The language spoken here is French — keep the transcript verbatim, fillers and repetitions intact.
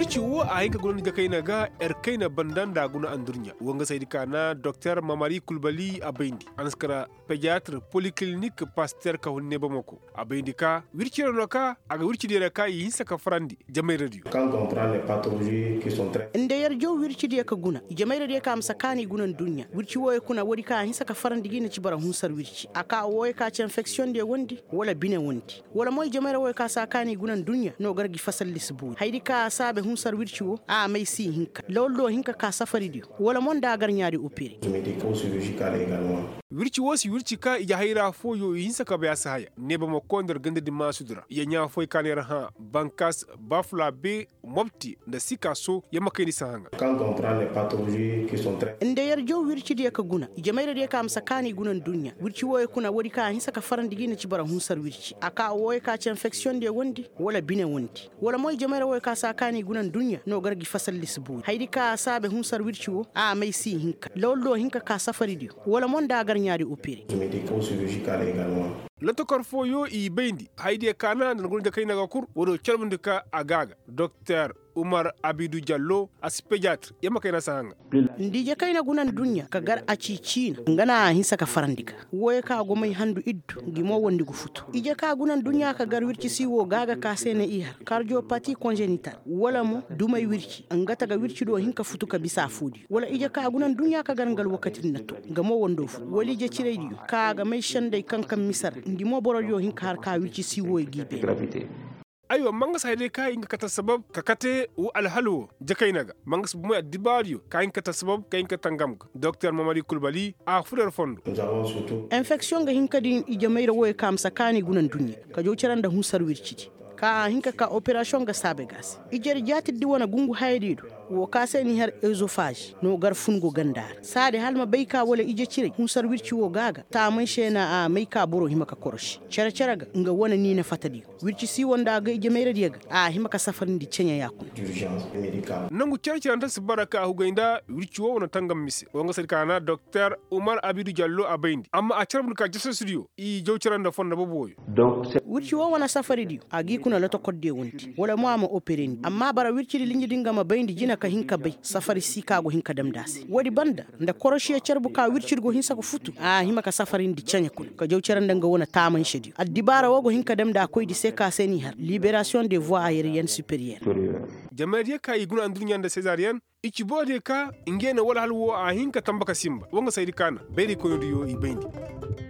wirci wo a hinka guna ga kaina ga er kaina bandan da guna andurnya wanga sai kana Docteur Mamari Kulbali abendi anskara pédiatre polyclinique Pasteur ka hunne bamako abendi ka wirci no ka aga wirci de ka yi saka frandi jamai radio quand on prend les pathologies qui sont très inde yar jow wirci de ka guna jamai radio ka amsa kani gunan dunya wirci wo kuna wodi ka hin saka frandi gina ci bara hunsar wirci aka wo ka ci infection de wondi wala bine wondi wala moy jamai wo ka sa kani gunan dunya no gargi fasal lisbu haydi ka sabe hunsar wirci wo a mai si hinka lollo hinka ka safari di wala mon da gar nyaari opéré médicaux chirurgicaux également wirci wo si wirci ka ija hayra fo yo yin saka ba sahaya ne ba mo kondar gande di masudura ya nya fo kanera ha bankas bafla be mobti da sika so ya makai ni sahanga quand on prend les pathologies qui sont très inde yar jow wirci de ka guna jamaira de ka amsa kani gunan dunya wirci wo kuna wodi ka hin saka faran digi na ci bara hunsar wirci aka wo ka ci infection de wondi wala bine wondi wala moy jamaira wo ka sa kani gunan dunya no gargi fasal lisbu haydi ka sabe hunsar wirci wo a mai si hinka lollo hinka ka safari di wala mon da gar nyaari opéré médicaux chirurgicaux également lantokar fo yo i bendi haydi kana na gulde kayna ga kur wodo chalmundika agaga Docteur Umar Abidou Diallo as pédiatre yama kayna sahanga ndije kayna gunan dunya ka gar a cicina ngana hin saka farandika woye ka go mai handu iddu gimo wondi gu futu ije ka gunan dunya ka gar wirci siwo gaga ka sene ihar cardiopathie congénitale wala mo dumay wirci ngata ga wirci do hin ka futu ka bisa fudi wala ije ka gunan dunya ka gar ngal wakatin nato gamo wondo fu wali je ciredi ka ga mai shandai kankan misar ndimo boro yo hin ka har ka wirci siwo gibe aywa mangas hayde ka inga kata sabab ka kate u alhalu jakainaga mangas bu moy dibario ka inga kata sabab ka inga tangam Docteur Mamari Kulbali a fudar fondo infection ga hinka din ijameira woy kam sakani gunan dunya ka jo ciranda hunsar wirci ka hinka ka operation ga sabe gas ijer jati di wona gungu haydido wo ka seni har esophage no gar fungo gandar sade halma bayka wala ije cire hunsar wirci wo gaga ta man shena a mai ka boro himaka koroshi cere cere ga nga wona ni na fatadi wirci si wonda ga ije meira diga a himaka safarin di cenya yakun d'urgence médicale nangu cere cere anta baraka hu gainda wirci wo wona tangam mise wonga sadi kana Docteur Umar Abidou Diallo abendi amma a cerbu ka jesso studio i jow ceranda fonda boboyo donc wirci wo wona safari di agi kuna lato kodde wonti wala mo ama opereni amma bara wirci di linji dinga ma bayndi jina ka hinka bay safari sika go hinka damdasi wodi banda nda koroshi ya cerbu ka wircirgo hinsa ko futu a hima ka safari ndi canya kun ka jow ceranda nga wona taman shedi addibara wogo hinka damda koydi seka seni har libération des voies aériennes supérieures jamariya ka iguna andunya nda césarienne ichi bode ka ingena wala halwo a hinka tambaka simba wonga saydi kana bayri ko yodiyo i bayndi